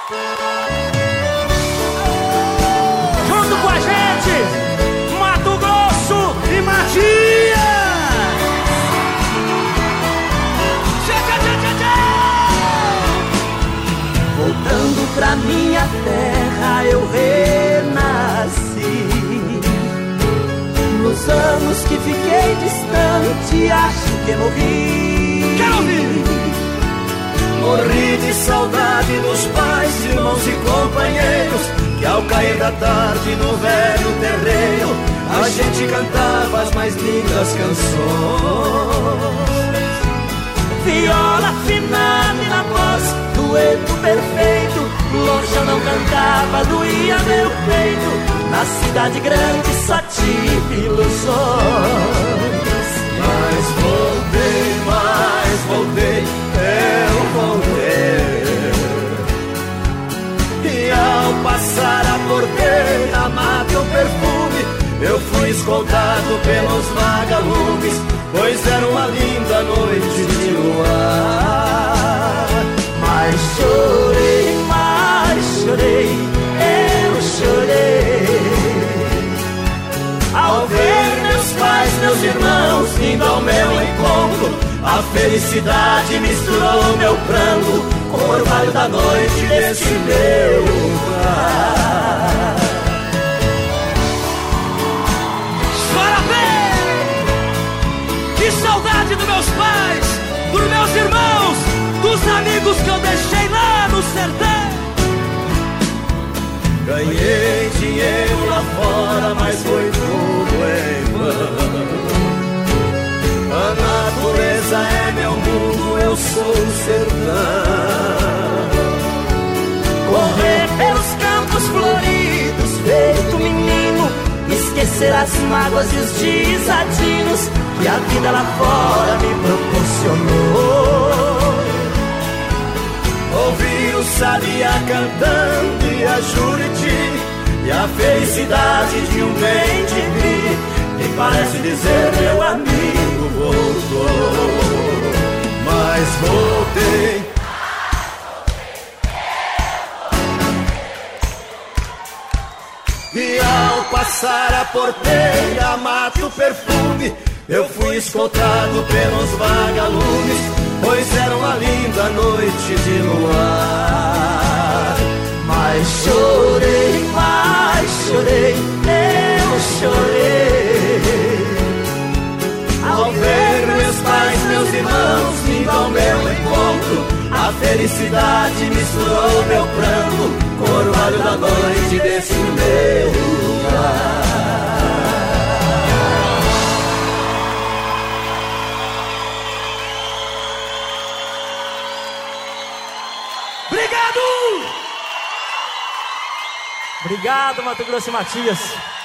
Junto com a gente, Mato Grosso e Matias. Voltando pra minha terra eu renasci. Nos anos que fiquei distante acho que morri. Quero ouvir! Morri de saudade dos pais, irmãos e companheiros, que ao cair da tarde no velho terreiro a gente cantava as mais lindas canções. Viola afinada e na voz, dueto perfeito, longe eu não cantava, doía meu peito. Na cidade grande só tive ilusões. Mas voltei, eu voltei. E ao passar a porteira, amar teu perfume, eu fui escoltado pelos vagalumes, pois era uma linda noite de luar. Mas chorei, eu chorei ao ver meus pais, meus irmãos vindo ao meu encontro. A felicidade misturou meu pranto com o orvalho da noite desse meu lugar. Que saudade dos meus pais, dos meus irmãos, dos amigos que eu deixei lá no sertão. Ganhei dinheiro lá fora, mas foi tudo em vão. A natureza é meu mundo, eu sou o sertão. Correr pelos campos floridos, feito menino, esquecer as mágoas e os desatinos que a vida lá fora me proporcionou. Ouvir o sabiá cantando e a Juriti, e a felicidade de um bem-de-vi, me parece dizer meu amigo voltou. Mas voltei. E ao passar a porteira, mato perfume, eu fui escoltado pelos vagalumes, pois era uma linda noite de luar. Mas chorei, eu chorei ao ver meus pais, meus irmãos vindo ao meu encontro. A felicidade misturou meu pranto com o orvalho da noite desse meu lugar. Obrigado, Mato Grosso e Matias.